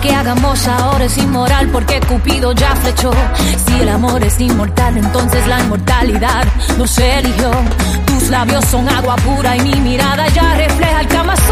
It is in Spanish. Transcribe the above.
que hagamos ahora es inmoral porque Cupido ya flechó. Si el amor es inmortal, entonces la inmortalidad nos eligió. Tus labios son agua pura y mi mirada ya refleja el Kama Sutra.